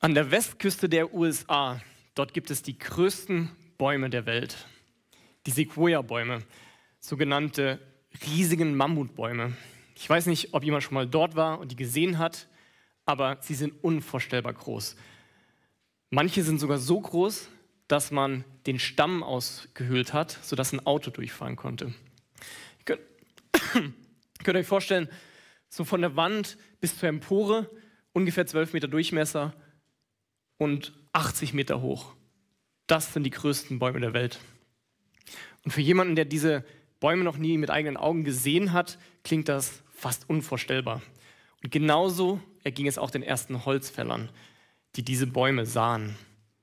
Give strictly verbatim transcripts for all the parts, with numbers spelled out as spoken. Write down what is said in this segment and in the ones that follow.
An der Westküste der U S A, dort gibt es die größten Bäume der Welt. Die Sequoia-Bäume, sogenannte riesigen Mammutbäume. Ich weiß nicht, ob jemand schon mal dort war und die gesehen hat, aber sie sind unvorstellbar groß. Manche sind sogar so groß, dass man den Stamm ausgehöhlt hat, sodass ein Auto durchfahren konnte. Ihr könnt, könnt euch vorstellen, so von der Wand bis zur Empore, ungefähr zwölf Meter Durchmesser und achtzig Meter hoch. Das sind die größten Bäume der Welt. Und für jemanden, der diese Bäume noch nie mit eigenen Augen gesehen hat, klingt das fast unvorstellbar. Und genauso erging es auch den ersten Holzfällern, die diese Bäume sahen.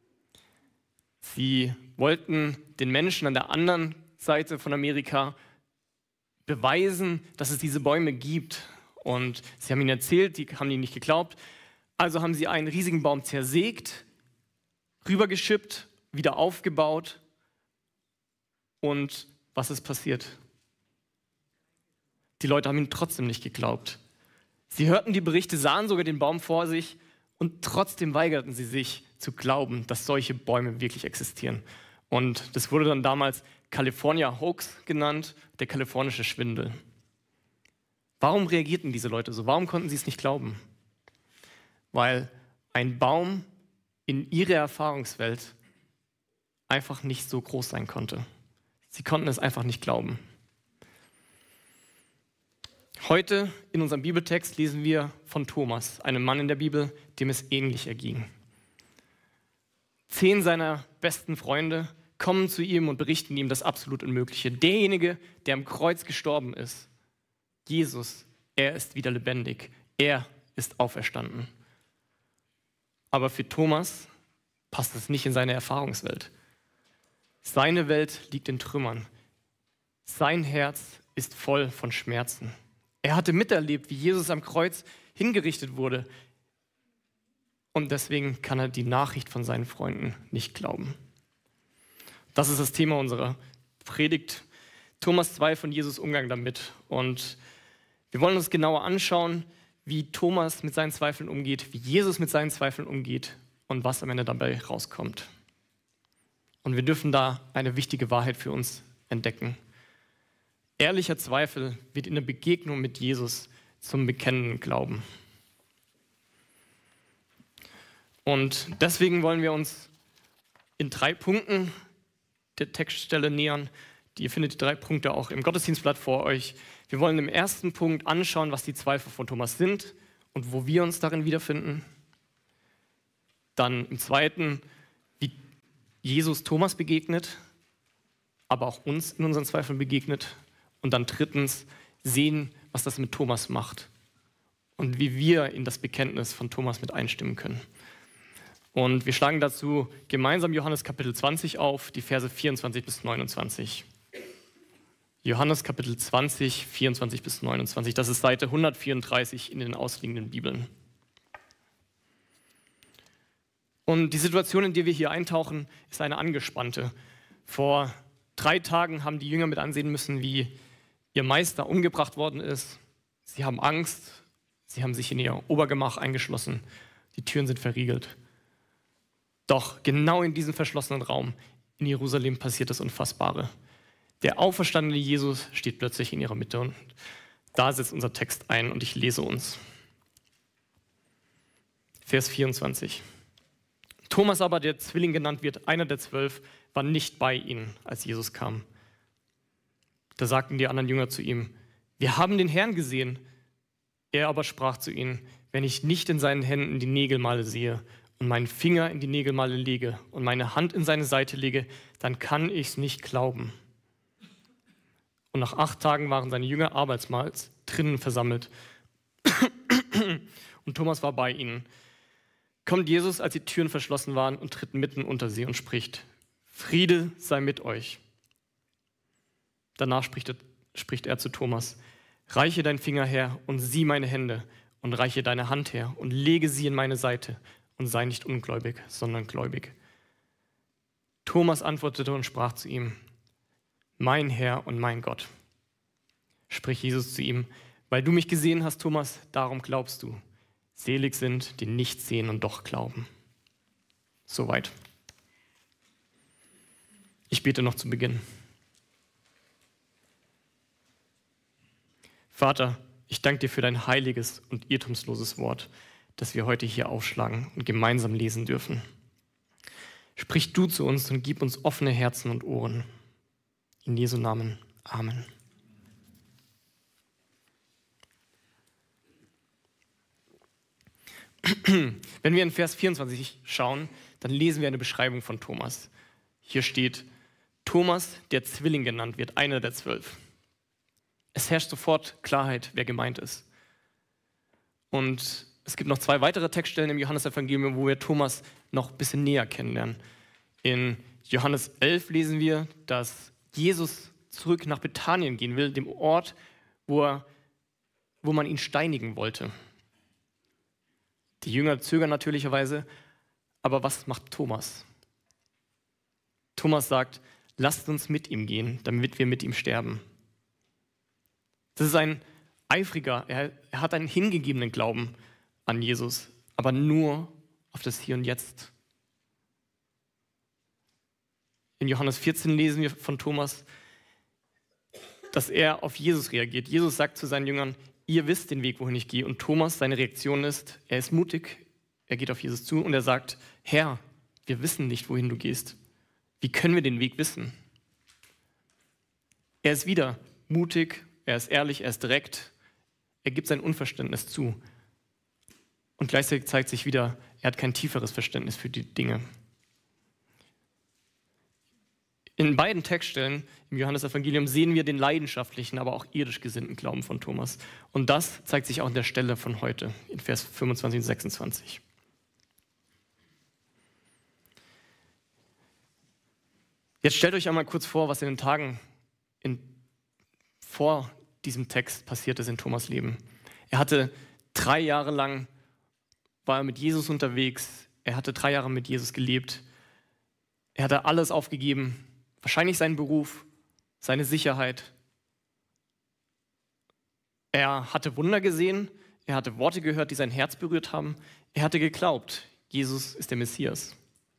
Sie wollten den Menschen an der anderen Seite von Amerika beweisen, dass es diese Bäume gibt. Und sie haben ihnen erzählt, die haben ihnen nicht geglaubt. Also haben sie einen riesigen Baum zersägt, rübergeschippt, wieder aufgebaut. Und was ist passiert? Die Leute haben ihnen trotzdem nicht geglaubt. Sie hörten die Berichte, sahen sogar den Baum vor sich und trotzdem weigerten sie sich zu glauben, dass solche Bäume wirklich existieren. Und das wurde dann damals California Hoax genannt, der kalifornische Schwindel. Warum reagierten diese Leute so? Warum konnten sie es nicht glauben? Weil ein Baum in ihrer Erfahrungswelt einfach nicht so groß sein konnte. Sie konnten es einfach nicht glauben. Heute in unserem Bibeltext lesen wir von Thomas, einem Mann in der Bibel, dem es ähnlich erging. Zehn seiner besten Freunde kommen zu ihm und berichten ihm das absolut Unmögliche. Derjenige, der am Kreuz gestorben ist, Jesus, er ist wieder lebendig. Er ist auferstanden. Aber für Thomas passt es nicht in seine Erfahrungswelt. Seine Welt liegt in Trümmern. Sein Herz ist voll von Schmerzen. Er hatte miterlebt, wie Jesus am Kreuz hingerichtet wurde. Und deswegen kann er die Nachricht von seinen Freunden nicht glauben. Das ist das Thema unserer Predigt. Thomas Zweifel und Jesus Umgang damit. Und wir wollen uns genauer anschauen, wie Thomas mit seinen Zweifeln umgeht, wie Jesus mit seinen Zweifeln umgeht und was am Ende dabei rauskommt. Und wir dürfen da eine wichtige Wahrheit für uns entdecken. Ehrlicher Zweifel wird in der Begegnung mit Jesus zum bekennenden Glauben. Und deswegen wollen wir uns in drei Punkten der Textstelle nähern. Ihr findet die drei Punkte auch im Gottesdienstblatt vor euch. Wir wollen im ersten Punkt anschauen, was die Zweifel von Thomas sind und wo wir uns darin wiederfinden. Dann im zweiten, wie Jesus Thomas begegnet, aber auch uns in unseren Zweifeln begegnet. Und dann drittens sehen, was das mit Thomas macht und wie wir in das Bekenntnis von Thomas mit einstimmen können. Und wir schlagen dazu gemeinsam Johannes Kapitel zwanzig auf, die Verse vierundzwanzig bis neunundzwanzig. Johannes Kapitel zwanzig, vierundzwanzig bis neunundzwanzig. Das ist Seite hundertvierunddreißig in den ausliegenden Bibeln. Und die Situation, in die wir hier eintauchen, ist eine angespannte. Vor drei Tagen haben die Jünger mit ansehen müssen, wie ihr Meister umgebracht worden ist. Sie haben Angst, sie haben sich in ihr Obergemach eingeschlossen, die Türen sind verriegelt. Doch genau in diesem verschlossenen Raum in Jerusalem passiert das Unfassbare. Der auferstandene Jesus steht plötzlich in ihrer Mitte und da setzt unser Text ein und ich lese uns. Vers vierundzwanzig. Thomas aber, der Zwilling genannt wird, einer der zwölf, war nicht bei ihnen, als Jesus kam. Da sagten die anderen Jünger zu ihm, wir haben den Herrn gesehen. Er aber sprach zu ihnen, wenn ich nicht in seinen Händen die Nägelmale sehe und meinen Finger in die Nägelmale lege und meine Hand in seine Seite lege, dann kann ich es nicht glauben. Und nach acht Tagen waren seine Jünger abermals drinnen versammelt. Und Thomas war bei ihnen. Kommt Jesus, als die Türen verschlossen waren, und tritt mitten unter sie und spricht, Friede sei mit euch. Danach spricht er, spricht er zu Thomas, reiche deinen Finger her und sieh meine Hände und reiche deine Hand her und lege sie in meine Seite und sei nicht ungläubig, sondern gläubig. Thomas antwortete und sprach zu ihm, mein Herr und mein Gott. Spricht Jesus zu ihm, weil du mich gesehen hast, Thomas, darum glaubst du. Selig sind, die nicht sehen und doch glauben. Soweit. Ich bete noch zu Beginn. Vater, ich danke dir für dein heiliges und irrtumsloses Wort, das wir heute hier aufschlagen und gemeinsam lesen dürfen. Sprich du zu uns und gib uns offene Herzen und Ohren. In Jesu Namen. Amen. Wenn wir in Vers vierundzwanzig schauen, dann lesen wir eine Beschreibung von Thomas. Hier steht, Thomas, der Zwilling genannt wird, einer der zwölf. Es herrscht sofort Klarheit, wer gemeint ist. Und es gibt noch zwei weitere Textstellen im Johannesevangelium, wo wir Thomas noch ein bisschen näher kennenlernen. In Johannes elf lesen wir, dass Jesus zurück nach Bethanien gehen will, dem Ort, wo, er, wo man ihn steinigen wollte. Die Jünger zögern natürlicherweise, aber was macht Thomas? Thomas sagt, lasst uns mit ihm gehen, damit wir mit ihm sterben. Das ist ein eifriger, er, er hat einen hingegebenen Glauben an Jesus, aber nur auf das Hier und Jetzt. In Johannes vierzehn lesen wir von Thomas, dass er auf Jesus reagiert. Jesus sagt zu seinen Jüngern, ihr wisst den Weg, wohin ich gehe. Und Thomas, seine Reaktion ist, er ist mutig, er geht auf Jesus zu und er sagt, Herr, wir wissen nicht, wohin du gehst. Wie können wir den Weg wissen? Er ist wieder mutig, er ist ehrlich, er ist direkt, er gibt sein Unverständnis zu. Und gleichzeitig zeigt sich wieder, er hat kein tieferes Verständnis für die Dinge. In beiden Textstellen im Johannesevangelium sehen wir den leidenschaftlichen, aber auch irdisch gesinnten Glauben von Thomas. Und das zeigt sich auch an der Stelle von heute, in Vers fünfundzwanzig und sechsundzwanzig. Jetzt stellt euch einmal kurz vor, was in den Tagen in, vor diesem Text passiert ist in Thomas' Leben. Er hatte drei Jahre lang, war er mit Jesus unterwegs, er hatte drei Jahre mit Jesus gelebt, er hatte alles aufgegeben, wahrscheinlich seinen Beruf, seine Sicherheit. Er hatte Wunder gesehen, er hatte Worte gehört, die sein Herz berührt haben. Er hatte geglaubt, Jesus ist der Messias.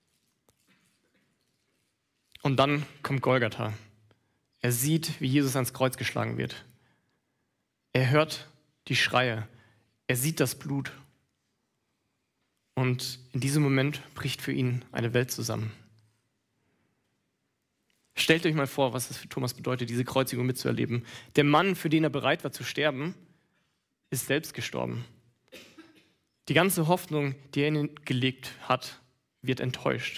Und dann kommt Golgatha. Er sieht, wie Jesus ans Kreuz geschlagen wird. Er hört die Schreie. Er sieht das Blut. Und in diesem Moment bricht für ihn eine Welt zusammen. Stellt euch mal vor, was es für Thomas bedeutet, diese Kreuzigung mitzuerleben. Der Mann, für den er bereit war zu sterben, ist selbst gestorben. Die ganze Hoffnung, die er in ihn gelegt hat, wird enttäuscht.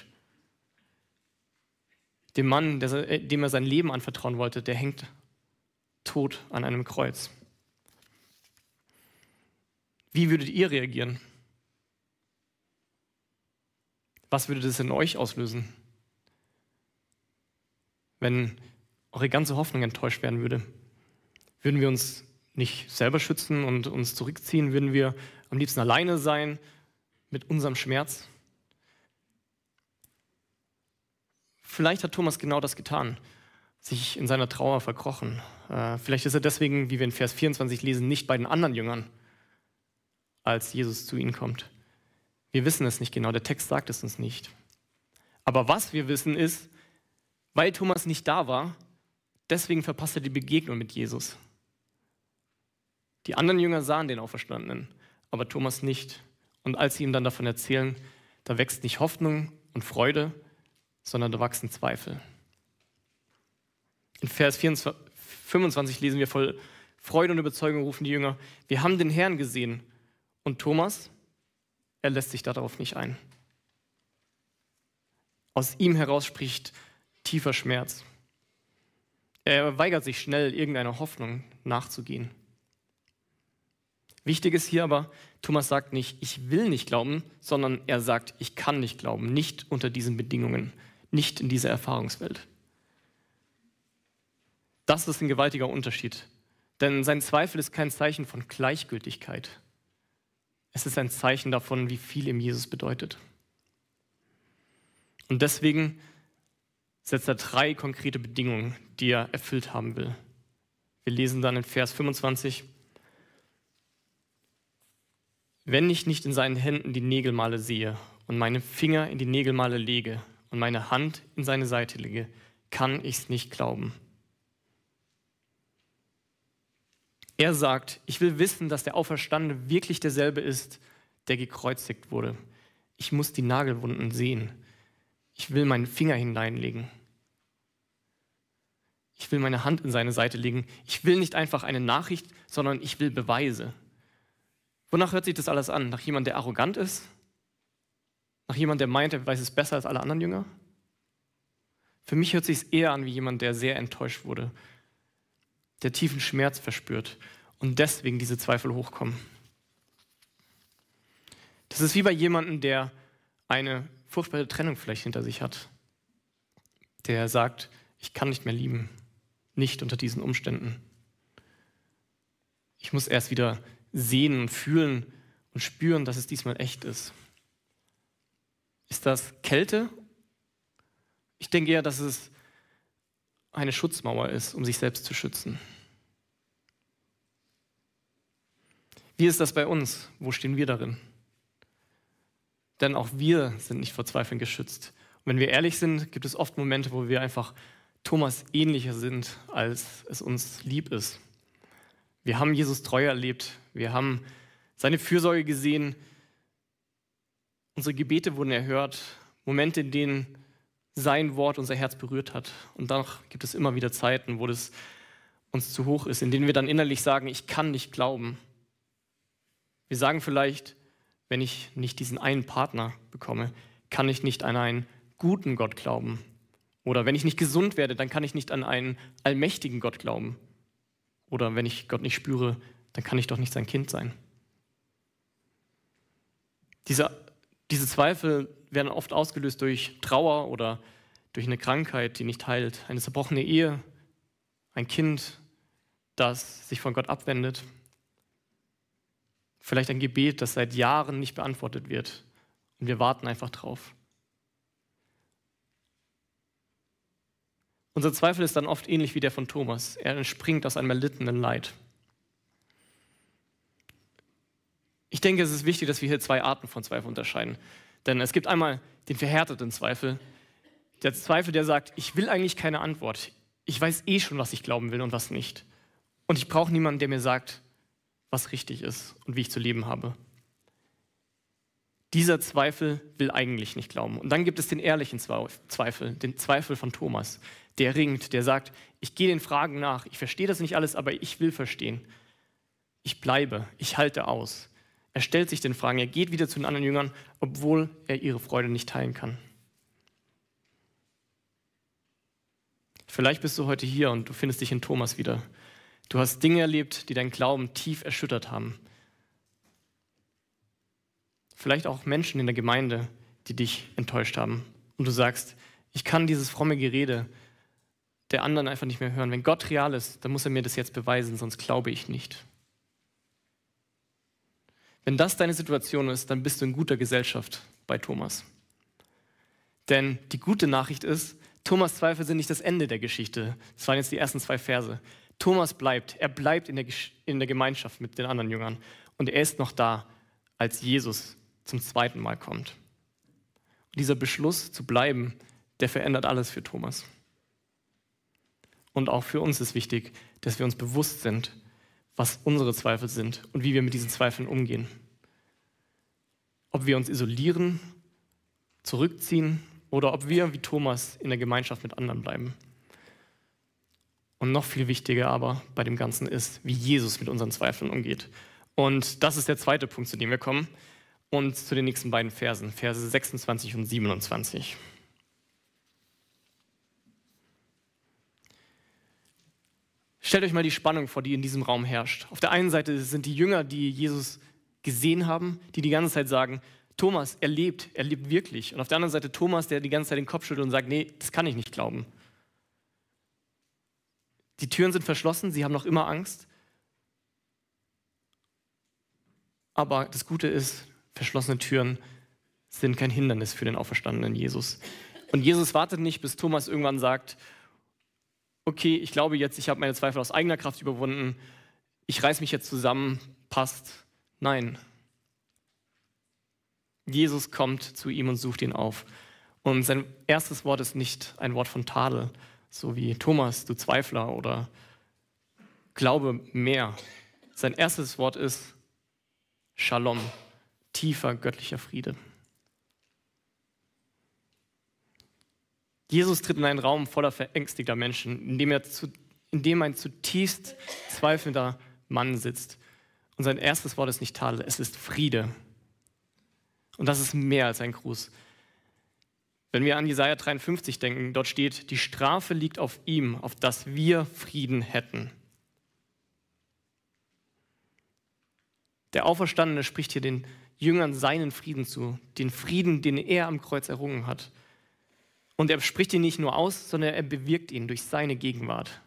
Dem Mann, der, dem er sein Leben anvertrauen wollte, der hängt tot an einem Kreuz. Wie würdet ihr reagieren? Was würde das in euch auslösen, wenn eure ganze Hoffnung enttäuscht werden würde? Würden wir uns nicht selber schützen und uns zurückziehen? Würden wir am liebsten alleine sein mit unserem Schmerz? Vielleicht hat Thomas genau das getan, sich in seiner Trauer verkrochen. Äh, vielleicht ist er deswegen, wie wir in Vers vierundzwanzig lesen, nicht bei den anderen Jüngern, als Jesus zu ihnen kommt. Wir wissen es nicht genau, der Text sagt es uns nicht. Aber was wir wissen ist, weil Thomas nicht da war, deswegen verpasst er die Begegnung mit Jesus. Die anderen Jünger sahen den Auferstandenen, aber Thomas nicht. Und als sie ihm dann davon erzählen, da wächst nicht Hoffnung und Freude, sondern da wachsen Zweifel. In Vers fünfundzwanzig lesen wir, voll Freude und Überzeugung rufen die Jünger, wir haben den Herrn gesehen. Und Thomas, er lässt sich darauf nicht ein. Aus ihm heraus spricht tiefer Schmerz. Er weigert sich schnell, irgendeiner Hoffnung nachzugehen. Wichtig ist hier aber, Thomas sagt nicht, ich will nicht glauben, sondern er sagt, ich kann nicht glauben, nicht unter diesen Bedingungen, nicht in dieser Erfahrungswelt. Das ist ein gewaltiger Unterschied, denn sein Zweifel ist kein Zeichen von Gleichgültigkeit. Es ist ein Zeichen davon, wie viel ihm Jesus bedeutet. Und deswegen setzt er drei konkrete Bedingungen, die er erfüllt haben will. Wir lesen dann in Vers fünfundzwanzig, wenn ich nicht in seinen Händen die Nägelmale sehe und meine Finger in die Nägelmale lege und meine Hand in seine Seite lege, kann ich es nicht glauben. Er sagt, ich will wissen, dass der Auferstandene wirklich derselbe ist, der gekreuzigt wurde. Ich muss die Nagelwunden sehen. Ich will meinen Finger hineinlegen. Ich will meine Hand in seine Seite legen. Ich will nicht einfach eine Nachricht, sondern ich will Beweise. Wonach hört sich das alles an? Nach jemandem, der arrogant ist? Nach jemandem, der meint, er weiß es besser als alle anderen Jünger? Für mich hört sich es eher an wie jemand, der sehr enttäuscht wurde, der tiefen Schmerz verspürt und deswegen diese Zweifel hochkommen. Das ist wie bei jemandem, der eine furchtbare Trennung vielleicht hinter sich hat, der sagt, ich kann nicht mehr lieben, nicht unter diesen Umständen. Ich muss erst wieder sehen und fühlen und spüren, dass es diesmal echt ist. Ist das Kälte? Ich denke eher, dass es eine Schutzmauer ist, um sich selbst zu schützen. Wie ist das bei uns? Wo stehen wir darin? Denn auch wir sind nicht vor Zweifeln geschützt. Und wenn wir ehrlich sind, gibt es oft Momente, wo wir einfach Thomas ähnlicher sind, als es uns lieb ist. Wir haben Jesus treu erlebt, wir haben seine Fürsorge gesehen, unsere Gebete wurden erhört, Momente, in denen sein Wort unser Herz berührt hat. Und danach gibt es immer wieder Zeiten, wo das uns zu hoch ist, in denen wir dann innerlich sagen, ich kann nicht glauben. Wir sagen vielleicht, wenn ich nicht diesen einen Partner bekomme, kann ich nicht an einen guten Gott glauben. Oder wenn ich nicht gesund werde, dann kann ich nicht an einen allmächtigen Gott glauben. Oder wenn ich Gott nicht spüre, dann kann ich doch nicht sein Kind sein. Diese, diese Zweifel werden oft ausgelöst durch Trauer oder durch eine Krankheit, die nicht heilt, eine zerbrochene Ehe, ein Kind, das sich von Gott abwendet. Vielleicht ein Gebet, das seit Jahren nicht beantwortet wird und wir warten einfach drauf. Unser Zweifel ist dann oft ähnlich wie der von Thomas. Er entspringt aus einem erlittenen Leid. Ich denke, es ist wichtig, dass wir hier zwei Arten von Zweifel unterscheiden. Denn es gibt einmal den verhärteten Zweifel. Der Zweifel, der sagt, ich will eigentlich keine Antwort. Ich weiß eh schon, was ich glauben will und was nicht. Und ich brauche niemanden, der mir sagt, was richtig ist und wie ich zu leben habe. Dieser Zweifel will eigentlich nicht glauben. Und dann gibt es den ehrlichen Zweifel, den Zweifel von Thomas. Der ringt, der sagt, ich gehe den Fragen nach, ich verstehe das nicht alles, aber ich will verstehen. Ich bleibe, ich halte aus. Er stellt sich den Fragen, er geht wieder zu den anderen Jüngern, obwohl er ihre Freude nicht teilen kann. Vielleicht bist du heute hier und du findest dich in Thomas wieder. Du hast Dinge erlebt, die deinen Glauben tief erschüttert haben. Vielleicht auch Menschen in der Gemeinde, die dich enttäuscht haben. Und du sagst, ich kann dieses fromme Gerede der anderen einfach nicht mehr hören. Wenn Gott real ist, dann muss er mir das jetzt beweisen, sonst glaube ich nicht. Wenn das deine Situation ist, dann bist du in guter Gesellschaft bei Thomas. Denn die gute Nachricht ist, Thomas' Zweifel sind nicht das Ende der Geschichte. Das waren jetzt die ersten zwei Verse. Thomas bleibt, er bleibt in der, in der Gemeinschaft mit den anderen Jüngern. Und er ist noch da, als Jesus zum zweiten Mal kommt. Und dieser Beschluss zu bleiben, der verändert alles für Thomas. Und auch für uns ist wichtig, dass wir uns bewusst sind, was unsere Zweifel sind und wie wir mit diesen Zweifeln umgehen. Ob wir uns isolieren, zurückziehen oder ob wir wie Thomas in der Gemeinschaft mit anderen bleiben. Und noch viel wichtiger aber bei dem Ganzen ist, wie Jesus mit unseren Zweifeln umgeht. Und das ist der zweite Punkt, zu dem wir kommen. Und zu den nächsten beiden Versen, Verse sechsundzwanzig und siebenundzwanzig. Stellt euch mal die Spannung vor, die in diesem Raum herrscht. Auf der einen Seite sind die Jünger, die Jesus gesehen haben, die die ganze Zeit sagen, Thomas, er lebt, er lebt wirklich. Und auf der anderen Seite Thomas, der die ganze Zeit den Kopf schüttelt und sagt, nee, das kann ich nicht glauben. Die Türen sind verschlossen, sie haben noch immer Angst. Aber das Gute ist, verschlossene Türen sind kein Hindernis für den auferstandenen Jesus. Und Jesus wartet nicht, bis Thomas irgendwann sagt, okay, ich glaube jetzt, ich habe meine Zweifel aus eigener Kraft überwunden, ich reiß mich jetzt zusammen, passt. Nein. Jesus kommt zu ihm und sucht ihn auf. Und sein erstes Wort ist nicht ein Wort von Tadel, so wie Thomas, du Zweifler oder Glaube mehr. Sein erstes Wort ist Shalom, tiefer göttlicher Friede. Jesus tritt in einen Raum voller verängstigter Menschen, in dem, er zu, in dem ein zutiefst zweifelnder Mann sitzt. Und sein erstes Wort ist nicht Tadel, es ist Friede. Und das ist mehr als ein Gruß. Wenn wir an Jesaja dreiundfünfzig denken, dort steht, die Strafe liegt auf ihm, auf dass wir Frieden hätten. Der Auferstandene spricht hier den Jüngern seinen Frieden zu, den Frieden, den er am Kreuz errungen hat. Und er spricht ihn nicht nur aus, sondern er bewirkt ihn durch seine Gegenwart.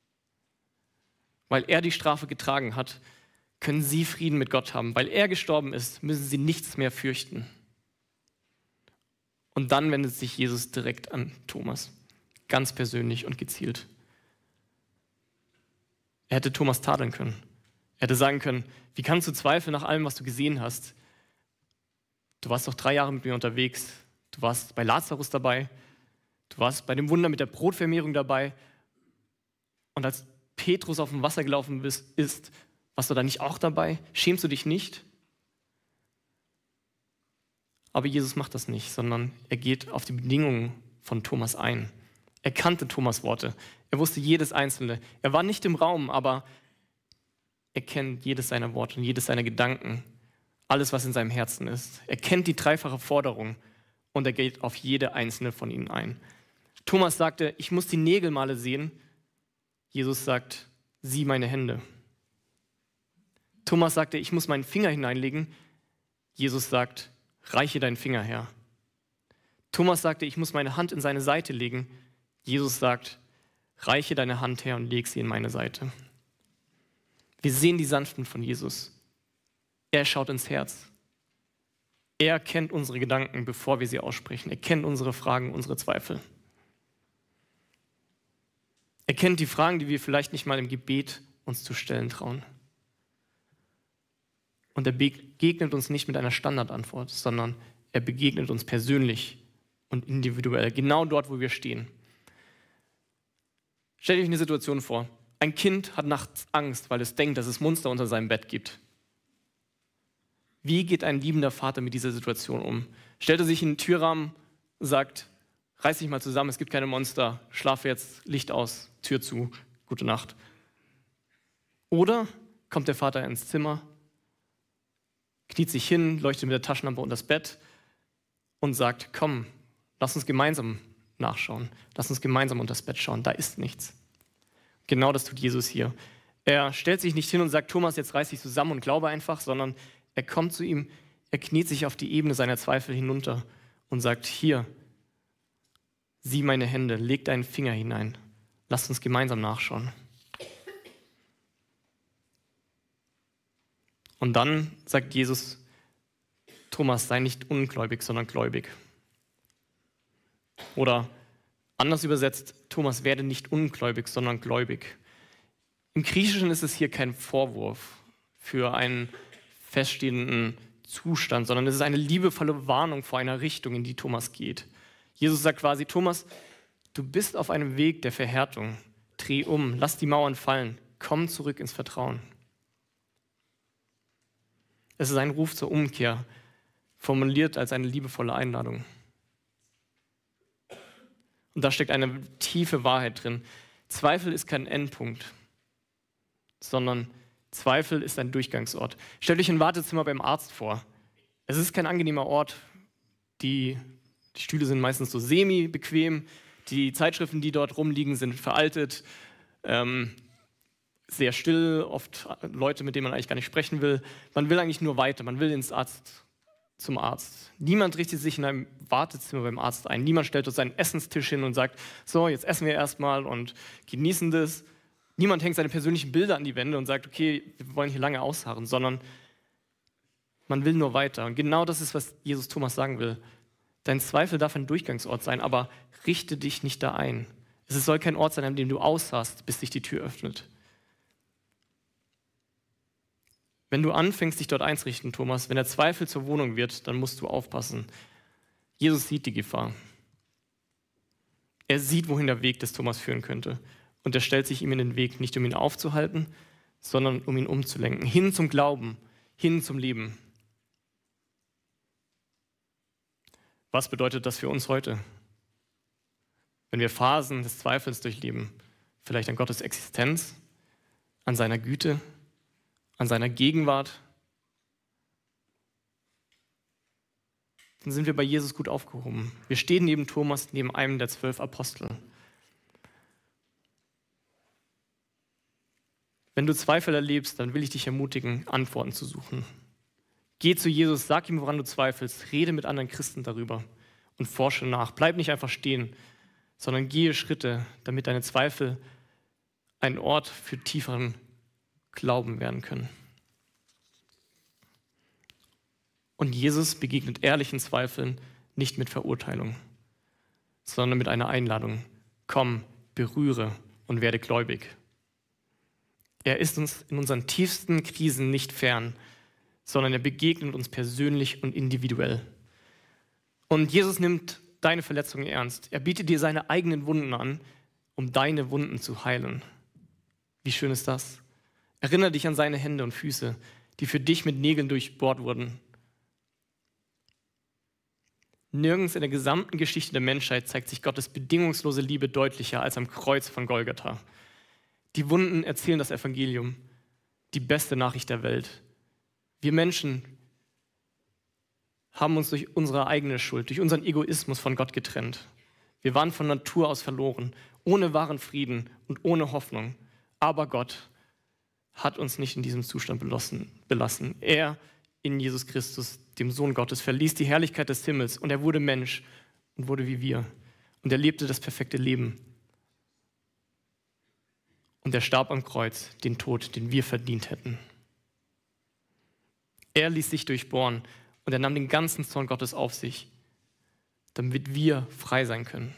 Weil er die Strafe getragen hat, können sie Frieden mit Gott haben. Weil er gestorben ist, müssen sie nichts mehr fürchten. Und dann wendet sich Jesus direkt an Thomas, ganz persönlich und gezielt. Er hätte Thomas tadeln können. Er hätte sagen können, wie kannst du zweifeln nach allem, was du gesehen hast? Du warst doch drei Jahre mit mir unterwegs. Du warst bei Lazarus dabei. Du warst bei dem Wunder mit der Brotvermehrung dabei. Und als Petrus auf dem Wasser gelaufen ist, warst du da nicht auch dabei? Schämst du dich nicht? Aber Jesus macht das nicht, sondern er geht auf die Bedingungen von Thomas ein. Er kannte Thomas' Worte. Er wusste jedes einzelne. Er war nicht im Raum, aber er kennt jedes seiner Worte und jedes seiner Gedanken. Alles, was in seinem Herzen ist. Er kennt die dreifache Forderung und er geht auf jede einzelne von ihnen ein. Thomas sagte, ich muss die Nägelmale sehen. Jesus sagt, sieh meine Hände. Thomas sagte, ich muss meinen Finger hineinlegen. Jesus sagt, reiche deinen Finger her. Thomas sagte, ich muss meine Hand in seine Seite legen. Jesus sagt, reiche deine Hand her und leg sie in meine Seite. Wir sehen die Sanftmut von Jesus. Er schaut ins Herz. Er kennt unsere Gedanken, bevor wir sie aussprechen. Er kennt unsere Fragen, unsere Zweifel. Er kennt die Fragen, die wir vielleicht nicht mal im Gebet uns zu stellen trauen. Und er begegnet uns nicht mit einer Standardantwort, sondern er begegnet uns persönlich und individuell, genau dort, wo wir stehen. Stellt euch eine Situation vor. Ein Kind hat nachts Angst, weil es denkt, dass es Monster unter seinem Bett gibt. Wie geht ein liebender Vater mit dieser Situation um? Stellt er sich in den Türrahmen, sagt, reiß dich mal zusammen, es gibt keine Monster, schlafe jetzt, Licht aus, Tür zu, gute Nacht. Oder kommt der Vater ins Zimmer, kniet sich hin, leuchtet mit der Taschenlampe unter das Bett und sagt, komm, lass uns gemeinsam nachschauen, lass uns gemeinsam unter das Bett schauen, da ist nichts. Genau das tut Jesus hier. Er stellt sich nicht hin und sagt, Thomas, jetzt reiß dich zusammen und glaube einfach, sondern er kommt zu ihm, er kniet sich auf die Ebene seiner Zweifel hinunter und sagt, hier, sieh meine Hände, leg deinen Finger hinein, lass uns gemeinsam nachschauen. Und dann sagt Jesus, Thomas, sei nicht ungläubig, sondern gläubig. Oder anders übersetzt, Thomas, werde nicht ungläubig, sondern gläubig. Im Griechischen ist es hier kein Vorwurf für einen feststehenden Zustand, sondern es ist eine liebevolle Warnung vor einer Richtung, in die Thomas geht. Jesus sagt quasi, Thomas, du bist auf einem Weg der Verhärtung. Dreh um, lass die Mauern fallen, komm zurück ins Vertrauen. Es ist ein Ruf zur Umkehr, formuliert als eine liebevolle Einladung. Und da steckt eine tiefe Wahrheit drin. Zweifel ist kein Endpunkt, sondern Zweifel ist ein Durchgangsort. Stellt euch ein Wartezimmer beim Arzt vor. Es ist kein angenehmer Ort. Die, die Stühle sind meistens so semi-bequem. Die Zeitschriften, die dort rumliegen, sind veraltet. Ähm, sehr still, oft Leute, mit denen man eigentlich gar nicht sprechen will. Man will eigentlich nur weiter, man will ins Arzt, zum Arzt. Niemand richtet sich in einem Wartezimmer beim Arzt ein. Niemand stellt dort seinen Essenstisch hin und sagt, so, jetzt essen wir erstmal und genießen das. Niemand hängt seine persönlichen Bilder an die Wände und sagt, okay, wir wollen hier lange ausharren, sondern man will nur weiter. Und genau das ist, was Jesus Thomas sagen will. Dein Zweifel darf ein Durchgangsort sein, aber richte dich nicht da ein. Es soll kein Ort sein, an dem du ausharrst, bis sich die Tür öffnet. Wenn du anfängst, dich dort einzurichten, Thomas, wenn der Zweifel zur Wohnung wird, dann musst du aufpassen. Jesus sieht die Gefahr. Er sieht, wohin der Weg des Thomas führen könnte. Und er stellt sich ihm in den Weg, nicht um ihn aufzuhalten, sondern um ihn umzulenken. Hin zum Glauben, hin zum Leben. Was bedeutet das für uns heute? Wenn wir Phasen des Zweifels durchleben, vielleicht an Gottes Existenz, an seiner Güte, an seiner Gegenwart, dann sind wir bei Jesus gut aufgehoben. Wir stehen neben Thomas, neben einem der zwölf Apostel. Wenn du Zweifel erlebst, dann will ich dich ermutigen, Antworten zu suchen. Geh zu Jesus, sag ihm, woran du zweifelst, rede mit anderen Christen darüber und forsche nach. Bleib nicht einfach stehen, sondern gehe Schritte, damit deine Zweifel ein Ort für tieferen Glauben werden können. Und Jesus begegnet ehrlichen Zweifeln nicht mit Verurteilung, sondern mit einer Einladung. Komm, berühre und werde gläubig. Er ist uns in unseren tiefsten Krisen nicht fern, sondern er begegnet uns persönlich und individuell. Und Jesus nimmt deine Verletzungen ernst. Er bietet dir seine eigenen Wunden an, um deine Wunden zu heilen. Wie schön ist das? Erinnere dich an seine Hände und Füße, die für dich mit Nägeln durchbohrt wurden. Nirgends in der gesamten Geschichte der Menschheit zeigt sich Gottes bedingungslose Liebe deutlicher als am Kreuz von Golgatha. Die Wunden erzählen das Evangelium, die beste Nachricht der Welt. Wir Menschen haben uns durch unsere eigene Schuld, durch unseren Egoismus von Gott getrennt. Wir waren von Natur aus verloren, ohne wahren Frieden und ohne Hoffnung. Aber Gott hat uns nicht in diesem Zustand belassen. Er in Jesus Christus, dem Sohn Gottes, verließ die Herrlichkeit des Himmels und er wurde Mensch und wurde wie wir. Und er lebte das perfekte Leben. Und er starb am Kreuz, den Tod, den wir verdient hätten. Er ließ sich durchbohren und er nahm den ganzen Zorn Gottes auf sich, damit wir frei sein können.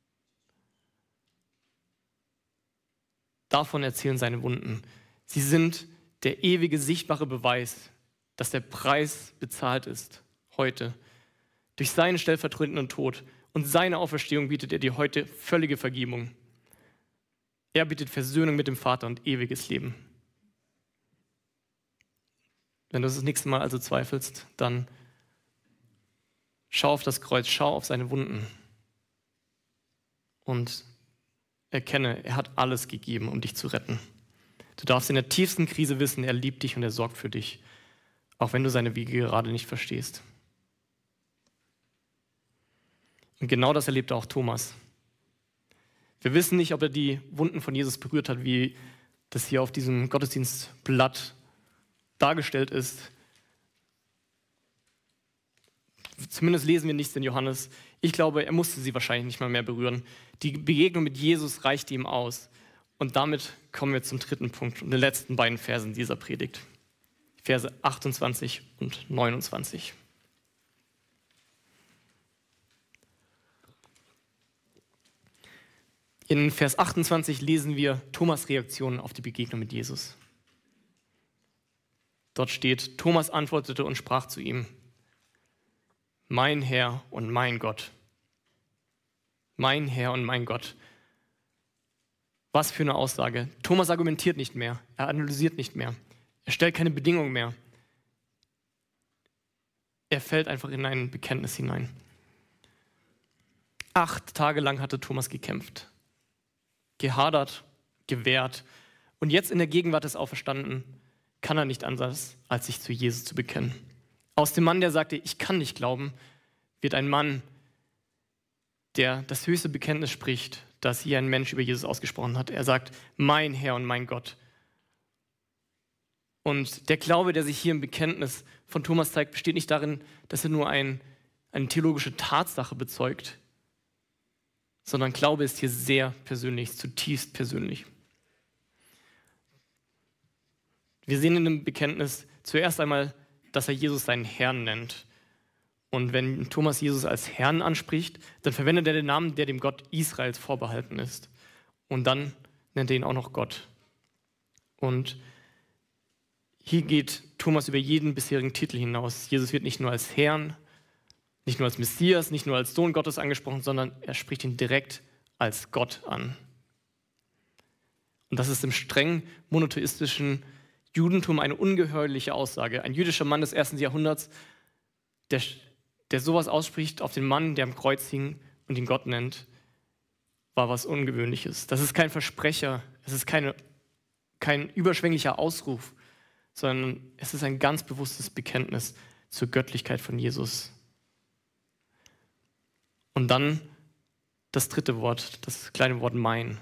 Davon erzählen seine Wunden. Sie sind der ewige, sichtbare Beweis, dass der Preis bezahlt ist, heute. Durch seinen stellvertretenden Tod und seine Auferstehung bietet er dir heute völlige Vergebung. Er bietet Versöhnung mit dem Vater und ewiges Leben. Wenn du das nächste Mal also zweifelst, dann schau auf das Kreuz, schau auf seine Wunden und erkenne, er hat alles gegeben, um dich zu retten. Du darfst in der tiefsten Krise wissen, er liebt dich und er sorgt für dich, auch wenn du seine Wege gerade nicht verstehst. Und genau das erlebte auch Thomas. Wir wissen nicht, ob er die Wunden von Jesus berührt hat, wie das hier auf diesem Gottesdienstblatt dargestellt ist. Zumindest lesen wir nichts in Johannes. Ich glaube, er musste sie wahrscheinlich nicht mal mehr berühren. Die Begegnung mit Jesus reichte ihm aus. Und damit kommen wir zum dritten Punkt und den letzten beiden Versen dieser Predigt. Verse achtundzwanzig und neunundzwanzig. In Vers achtundzwanzig lesen wir Thomas' Reaktion auf die Begegnung mit Jesus. Dort steht, Thomas antwortete und sprach zu ihm, mein Herr und mein Gott. Mein Herr und mein Gott. Was für eine Aussage. Thomas argumentiert nicht mehr, er analysiert nicht mehr, er stellt keine Bedingungen mehr. Er fällt einfach in ein Bekenntnis hinein. Acht Tage lang hatte Thomas gekämpft, gehadert, gewehrt und jetzt in der Gegenwart des Auferstandenen kann er nicht anders, als sich zu Jesus zu bekennen. Aus dem Mann, der sagte, ich kann nicht glauben, wird ein Mann, der das höchste Bekenntnis spricht, das hier ein Mensch über Jesus ausgesprochen hat. Er sagt, mein Herr und mein Gott. Und der Glaube, der sich hier im Bekenntnis von Thomas zeigt, besteht nicht darin, dass er nur ein, eine theologische Tatsache bezeugt, sondern Glaube ist hier sehr persönlich, zutiefst persönlich. Wir sehen in dem Bekenntnis zuerst einmal, dass er Jesus seinen Herrn nennt. Und wenn Thomas Jesus als Herrn anspricht, dann verwendet er den Namen, der dem Gott Israels vorbehalten ist. Und dann nennt er ihn auch noch Gott. Und Hier geht Thomas über jeden bisherigen Titel hinaus. Jesus wird nicht nur als Herrn, nicht nur als Messias, nicht nur als Sohn Gottes angesprochen, sondern er spricht ihn direkt als Gott an. Und das ist im streng monotheistischen Judentum eine ungeheuerliche Aussage. Ein jüdischer Mann des ersten Jahrhunderts, der, der sowas ausspricht auf den Mann, der am Kreuz hing und ihn Gott nennt, war was Ungewöhnliches. Das ist kein Versprecher, es ist keine, kein überschwänglicher Ausruf, sondern es ist ein ganz bewusstes Bekenntnis zur Göttlichkeit von Jesus. Und dann das dritte Wort, das kleine Wort mein.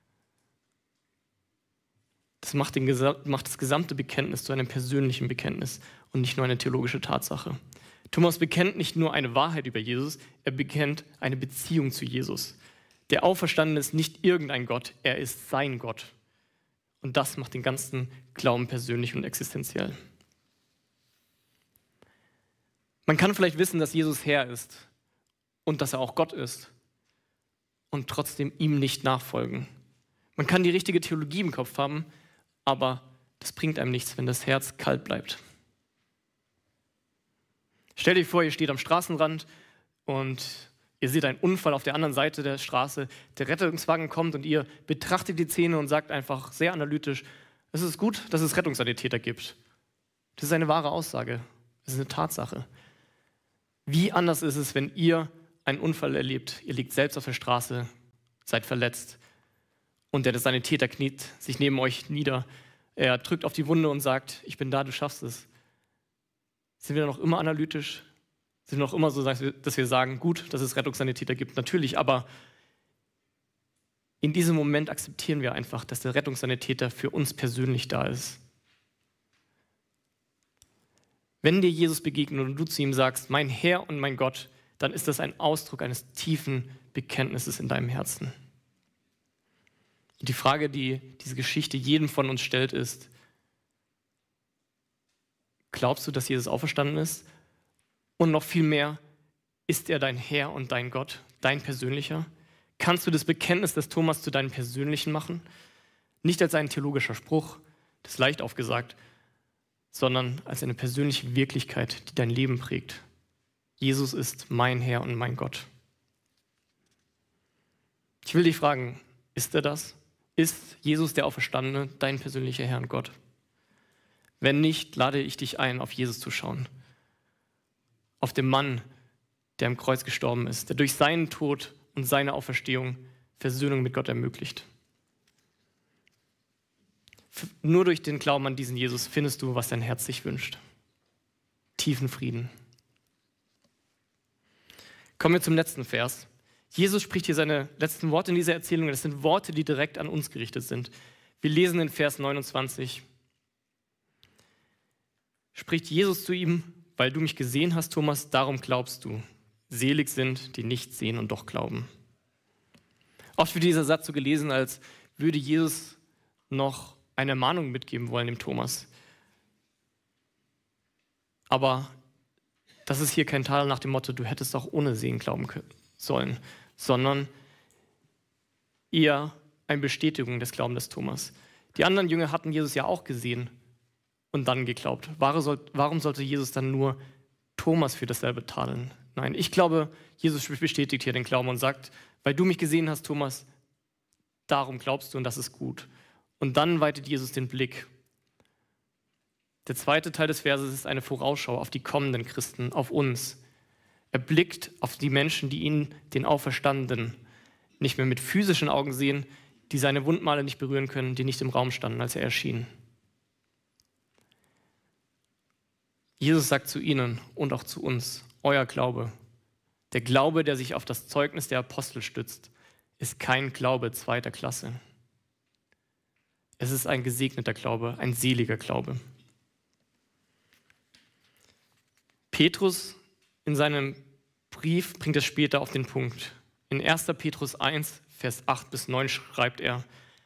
Das macht, den, macht das gesamte Bekenntnis zu einem persönlichen Bekenntnis und nicht nur eine theologische Tatsache. Thomas bekennt nicht nur eine Wahrheit über Jesus, er bekennt eine Beziehung zu Jesus. Der Auferstandene ist nicht irgendein Gott, er ist sein Gott. Und das macht den ganzen Glauben persönlich und existenziell. Man kann vielleicht wissen, dass Jesus Herr ist und dass er auch Gott ist und trotzdem ihm nicht nachfolgen. Man kann die richtige Theologie im Kopf haben, aber das bringt einem nichts, wenn das Herz kalt bleibt. Stellt euch vor, ihr steht am Straßenrand und ihr seht einen Unfall auf der anderen Seite der Straße. Der Rettungswagen kommt und ihr betrachtet die Szene und sagt einfach sehr analytisch, es ist gut, dass es Rettungssanitäter gibt. Das ist eine wahre Aussage. Das ist eine Tatsache. Wie anders ist es, wenn ihr einen Unfall erlebt, ihr liegt selbst auf der Straße, seid verletzt und der Sanitäter kniet sich neben euch nieder. Er drückt auf die Wunde und sagt, ich bin da, du schaffst es. Sind wir dann noch immer analytisch? Sind wir noch immer so, dass wir sagen, gut, dass es Rettungssanitäter gibt? Natürlich, aber in diesem Moment akzeptieren wir einfach, dass der Rettungssanitäter für uns persönlich da ist. Wenn dir Jesus begegnet und du zu ihm sagst, mein Herr und mein Gott, dann ist das ein Ausdruck eines tiefen Bekenntnisses in deinem Herzen. Und die Frage, die diese Geschichte jedem von uns stellt, ist, glaubst du, dass Jesus auferstanden ist? Und noch viel mehr, ist er dein Herr und dein Gott, dein persönlicher? Kannst du das Bekenntnis des Thomas zu deinem persönlichen machen? Nicht als ein theologischer Spruch, das ist leicht aufgesagt, sondern als eine persönliche Wirklichkeit, die dein Leben prägt. Jesus ist mein Herr und mein Gott. Ich will dich fragen, ist er das? Ist Jesus der Auferstandene dein persönlicher Herr und Gott? Wenn nicht, lade ich dich ein, auf Jesus zu schauen. Auf den Mann, der am Kreuz gestorben ist, der durch seinen Tod und seine Auferstehung Versöhnung mit Gott ermöglicht. Nur durch den Glauben an diesen Jesus findest du, was dein Herz sich wünscht. Tiefen Frieden. Kommen wir zum letzten Vers. Jesus spricht hier seine letzten Worte in dieser Erzählung. Das sind Worte, die direkt an uns gerichtet sind. Wir lesen in Vers neunundzwanzig. Spricht Jesus zu ihm, weil du mich gesehen hast, Thomas, darum glaubst du. Selig sind, die nicht sehen und doch glauben. Oft wird dieser Satz so gelesen, als würde Jesus noch eine Ermahnung mitgeben wollen dem Thomas. Aber das ist hier kein Teil nach dem Motto, du hättest auch ohne Sehen glauben sollen, sondern eher eine Bestätigung des Glaubens des Thomas. Die anderen Jünger hatten Jesus ja auch gesehen und dann geglaubt. Warum sollte Jesus dann nur Thomas für dasselbe tadeln? Nein, ich glaube, Jesus bestätigt hier den Glauben und sagt, weil du mich gesehen hast, Thomas, darum glaubst du und das ist gut. Und dann weitet Jesus den Blick. Der zweite Teil des Verses ist eine Vorausschau auf die kommenden Christen, auf uns. Er blickt auf die Menschen, die ihn, den Auferstandenen, nicht mehr mit physischen Augen sehen, die seine Wundmale nicht berühren können, die nicht im Raum standen, als er erschien. Jesus sagt zu ihnen und auch zu uns, euer Glaube, der Glaube, der sich auf das Zeugnis der Apostel stützt, ist kein Glaube zweiter Klasse. Es ist ein gesegneter Glaube, ein seliger Glaube. Petrus in seinem Brief bringt es später auf den Punkt. In erster Petrus eins, Vers acht bis neun schreibt er,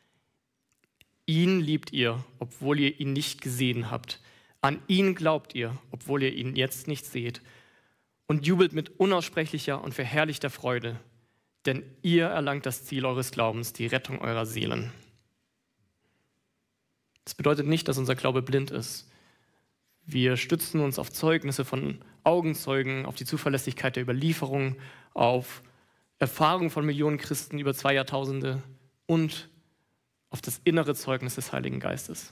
ihn liebt ihr, obwohl ihr ihn nicht gesehen habt. An ihn glaubt ihr, obwohl ihr ihn jetzt nicht seht. Und jubelt mit unaussprechlicher und verherrlichter Freude, denn ihr erlangt das Ziel eures Glaubens, die Rettung eurer Seelen. Das bedeutet nicht, dass unser Glaube blind ist, Wir stützen uns auf Zeugnisse von Augenzeugen, auf die Zuverlässigkeit der Überlieferung, auf Erfahrung von Millionen Christen über zwei Jahrtausende und auf das innere Zeugnis des Heiligen Geistes.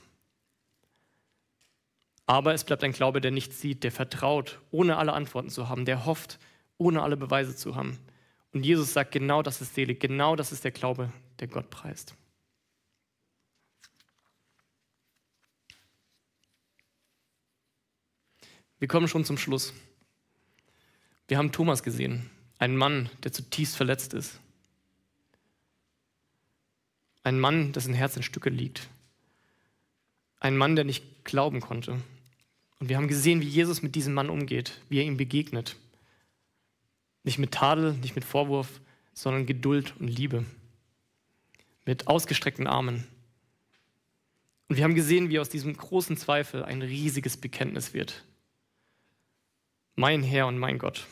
Aber es bleibt ein Glaube, der nichts sieht, der vertraut, ohne alle Antworten zu haben, der hofft, ohne alle Beweise zu haben. Und Jesus sagt, genau das ist selig, genau das ist der Glaube, der Gott preist. Wir kommen schon zum Schluss. Wir haben Thomas gesehen, einen Mann, der zutiefst verletzt ist. Ein Mann, dessen Herz in Stücke liegt. Ein Mann, der nicht glauben konnte. Und wir haben gesehen, wie Jesus mit diesem Mann umgeht, wie er ihm begegnet. Nicht mit Tadel, nicht mit Vorwurf, sondern Geduld und Liebe. Mit ausgestreckten Armen. Und wir haben gesehen, wie aus diesem großen Zweifel ein riesiges Bekenntnis wird. Mein Herr und mein Gott.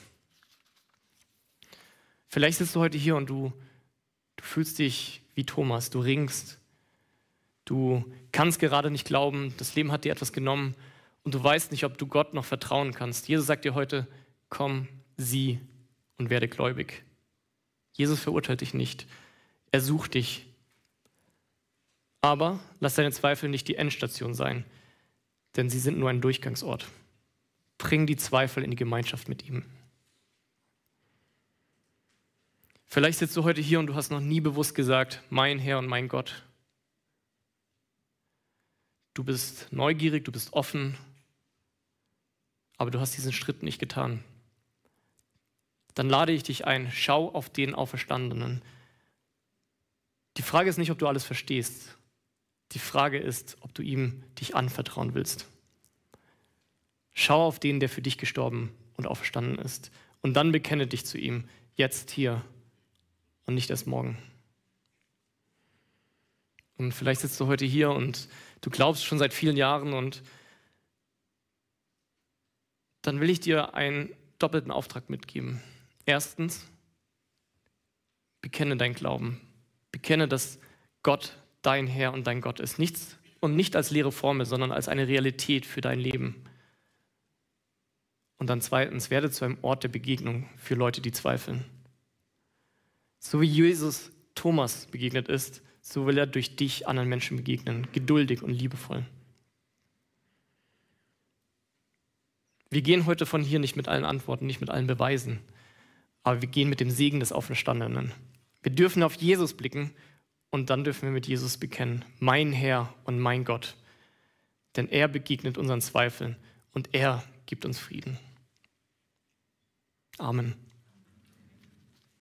Vielleicht sitzt du heute hier und du, du fühlst dich wie Thomas, du ringst, du kannst gerade nicht glauben, das Leben hat dir etwas genommen und du weißt nicht, ob du Gott noch vertrauen kannst. Jesus sagt dir heute, komm, sieh und werde gläubig. Jesus verurteilt dich nicht, er sucht dich. Aber lass deine Zweifel nicht die Endstation sein, denn sie sind nur ein Durchgangsort. Bring die Zweifel in die Gemeinschaft mit ihm. Vielleicht sitzt du heute hier und du hast noch nie bewusst gesagt, mein Herr und mein Gott. Du bist neugierig, du bist offen, aber du hast diesen Schritt nicht getan. Dann lade ich dich ein, schau auf den Auferstandenen. Die Frage ist nicht, ob du alles verstehst. Die Frage ist, ob du ihm dich anvertrauen willst. Schau auf den, der für dich gestorben und auferstanden ist. Und dann bekenne dich zu ihm, jetzt hier und nicht erst morgen. Und vielleicht sitzt du heute hier und du glaubst schon seit vielen Jahren und dann will ich dir einen doppelten Auftrag mitgeben. Erstens, bekenne deinen Glauben. Bekenne, dass Gott dein Herr und dein Gott ist. Nichts und nicht als leere Formel, sondern als eine Realität für dein Leben. Und dann zweitens, werde zu einem Ort der Begegnung für Leute, die zweifeln. So wie Jesus Thomas begegnet ist, so will er durch dich anderen Menschen begegnen, geduldig und liebevoll. Wir gehen heute von hier nicht mit allen Antworten, nicht mit allen Beweisen, aber wir gehen mit dem Segen des Auferstandenen. Wir dürfen auf Jesus blicken und dann dürfen wir mit Jesus bekennen, mein Herr und mein Gott. Denn er begegnet unseren Zweifeln und er gibt uns Frieden. Amen.